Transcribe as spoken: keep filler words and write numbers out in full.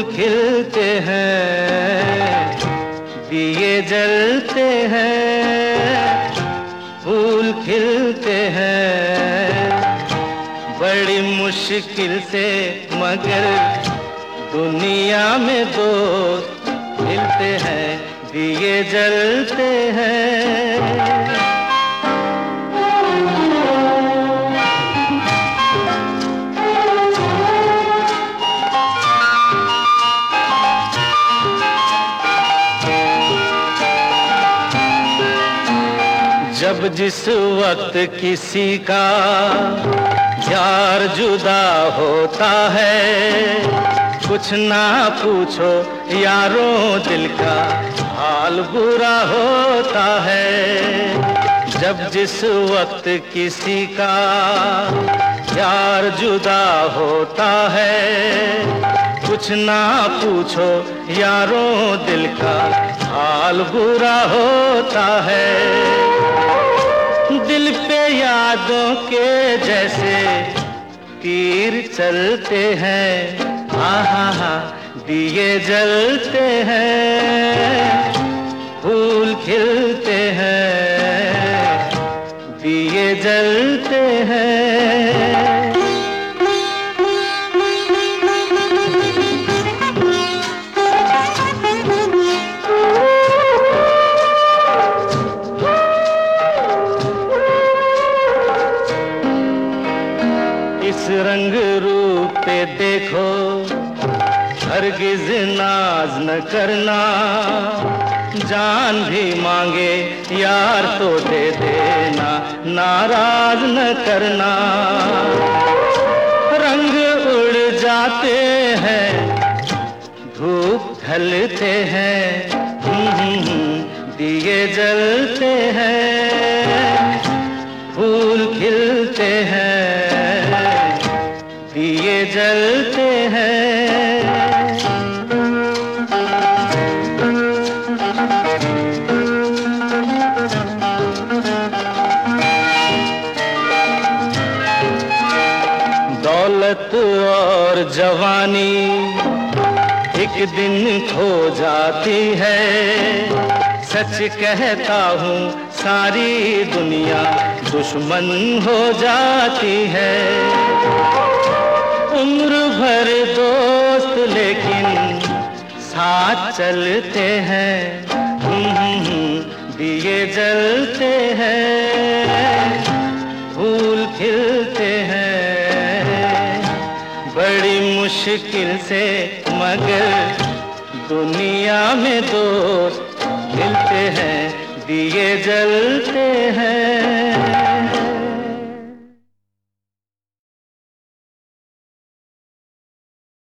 खिलते हैं, दिए जलते हैं, फूल खिलते हैं, बड़ी मुश्किल से मगर दुनिया में दोस्त मिलते हैं, दिए जलते हैं। जब जिस वक्त किसी का यार जुदा होता है, कुछ ना पूछो यारों दिल का हाल बुरा होता है। जब जिस वक्त किसी का यार जुदा होता है, कुछ ना पूछो यारों दिल का हाल बुरा होता है। दिल पे यादों के जैसे तीर चलते हैं, हा हा हा दिए जलते हैं, फूल खिलते हैं, दिए जलते हैं। इस रंग रूप पे देखो हरगिज नाज न करना, जान भी मांगे यार तो दे देना, नाराज न करना। रंग उड़ जाते हैं, धूप ढलते हैं, दिए जलते हैं, फूल खिलते हैं, दिए जलते हैं। दौलत और जवानी एक दिन खो जाती है, सच कहता हूँ सारी दुनिया दुश्मन हो जाती है। उम्र भर दोस्त लेकिन साथ चलते हैं, दिए जलते हैं, फूल खिलते हैं, बड़ी मुश्किल से मगर दुनिया में दोस्त मिलते हैं, दिए जलते हैं।